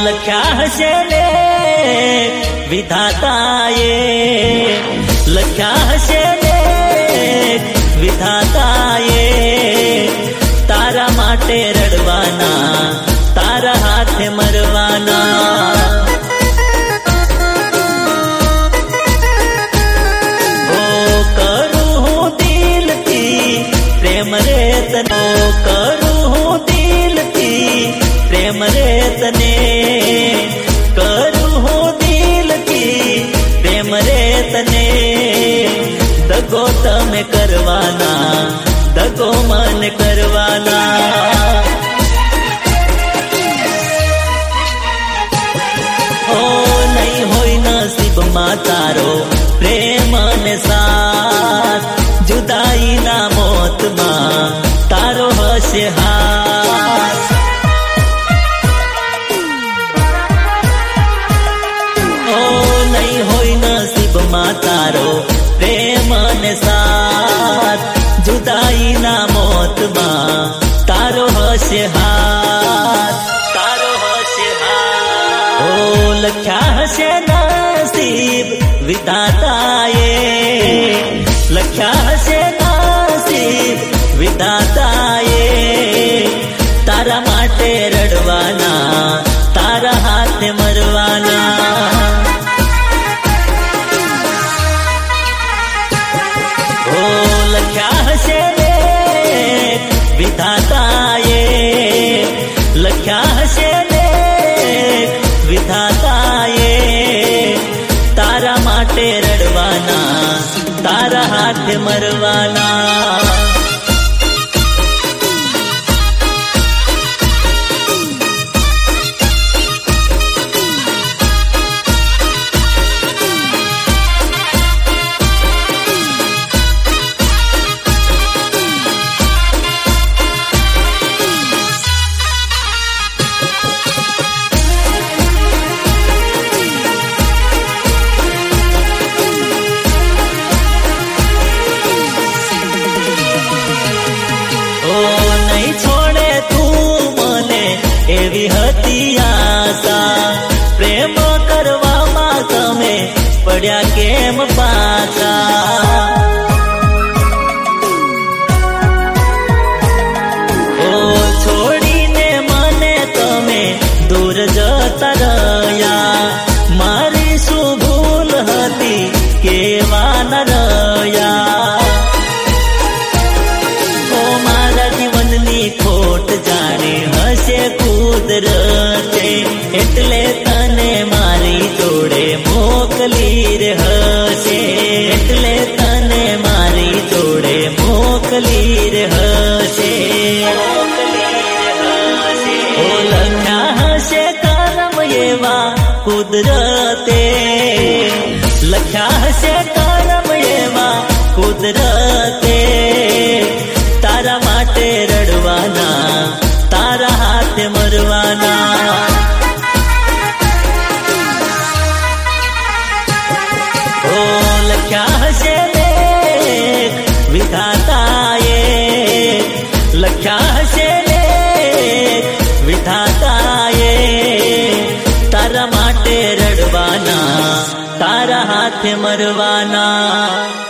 लख्या हसे ले विधाताए, लख्या हसे ले विधाताए, तारा माटे रड़वाना, तारा हाथे मरवाना। ओ करूं हूँ दिल थी प्रेम रे तने, ओ करूं हूँ दिल थी प्रेम रे तने, करूं हूँ दिल थी प्रेम रे तने। दगो तमे करवाना, दगो मन करवाना। ओ नहीं होई नसीब मा तारो प्रेम ने साथ, जुदाई ना मौत मा तारो हसे हाथ। ओ नहीं होई नसीब मा तारो प्रेम ने साथ, जुदाई ना मौत मा तारो हसे हाथ, तारो हसे हाथ। ओ लख्या हसे नसीब विधाताए, लख्या हसे नसीब विधाताए, तारा माटे रड़वाना, तारा हाथे मरवाना। ओ लख्या हसे ले विधाताए, लख्या हसे ले विधाताए, तारा माटे रड़वाना, तारा हाथे मरवाना। एवी हती आशा प्रेम करवामा तमे पड्या केम पाछा। ओ छोड़ीने मने तमे दूर जता रह्या, मारी शू भूल हती केवा न रह्या। ओ मारा जीवननी खोट जाने हसे कुदरते, एटले तने मारी जोड़े मोकली रे हसे, एटले तने मारी जोड़े मोकली रे हसे। ओ लख्या हसे करम एवा कुदरते, लख्या हसे करम एवा कुदरते, तारा माटे रड़वाना, तारा हाथे मरवाना। ओ लख्या हसे ले विधाताए, लख्या हसे ले विधाताए, तारा माटे रड़वाना, तारा हाथे मरवाना।